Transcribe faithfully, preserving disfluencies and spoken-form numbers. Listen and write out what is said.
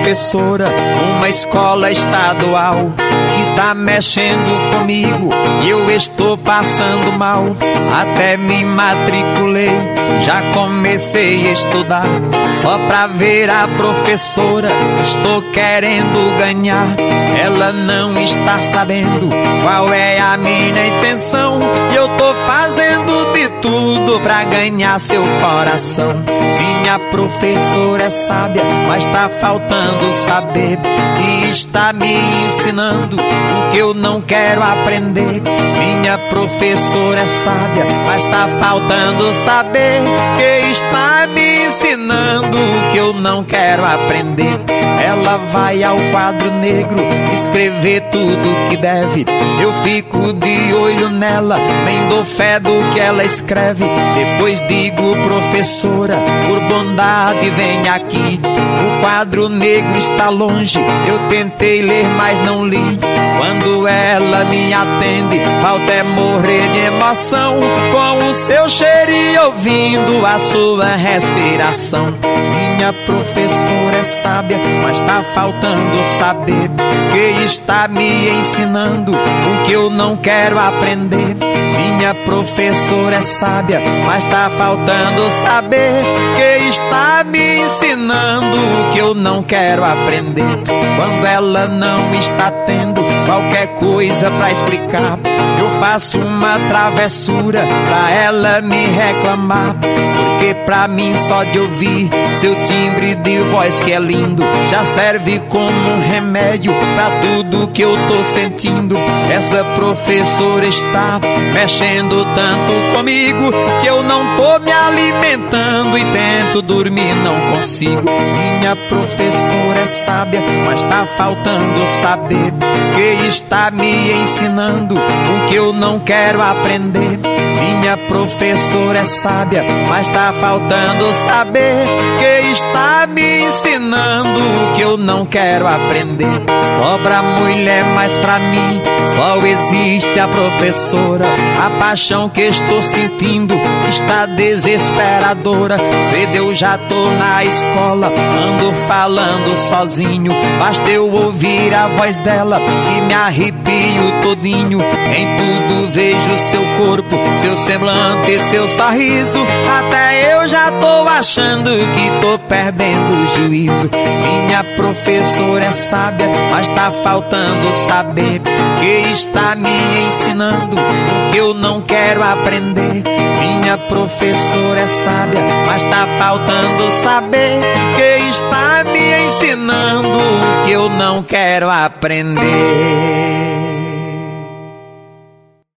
professora numa escola estadual que tá mexendo comigo e eu estou passando mal. Até me matriculei, já comecei a estudar só pra ver a professora. Estou querendo ganhar, ela não está sabendo qual é a minha intenção. E eu tô fazendo de tudo pra ganhar seu coração. Minha professora é sábia, mas tá faltando saber que está me ensinando o que eu não quero aprender. Minha professora é sábia, mas tá faltando saber que está me ensinando o que eu não quero aprender. Ela vai ao quadro negro escrever tudo que deve. Eu fico de olho nela, nem dou fé do que ela escreve. Depois digo: professora, por bondade vem aqui. O quadro negro está longe, eu tentei ler, mas não li. Quando ela me atende, falta é morrer de emoção, com o seu cheiro e ouvindo a sua respiração. Minha professora é sábia, mas tá faltando saber que está me ensinando o que eu não quero aprender. Minha professora é sábia, mas tá faltando saber que está me ensinando o que eu não quero aprender. Quando ela não está tendo qualquer coisa pra explicar, eu faço uma travessura pra ela me reclamar. Porque pra mim só de ouvir seu timbre de voz que é lindo já serve como um remédio pra tudo que eu tô sentindo. Essa professora está mexendo tanto comigo que eu não tô me alimentando e tento dormir, não consigo. Minha professora é sábia, mas tá faltando saber que está me ensinando o que eu não quero aprender. Minha professora é sábia, mas tá faltando saber que está me ensinando o que eu não quero aprender. Sobra mulher, mas pra mim só existe a professora. A paixão que estou sentindo está desesperadora. Cedo eu já tô na escola, ando falando sozinho. Basta eu ouvir a voz dela e me arrepio todinho. Em tudo vejo seu corpo, seu semblante, seu sorriso. Até eu já tô achando que tô perdendo o juízo. Minha professora é sábia, mas tá faltando saber que está me ensinando o que eu não quero aprender. Minha professora é sábia, mas tá faltando saber que está me ensinando o que eu não quero aprender.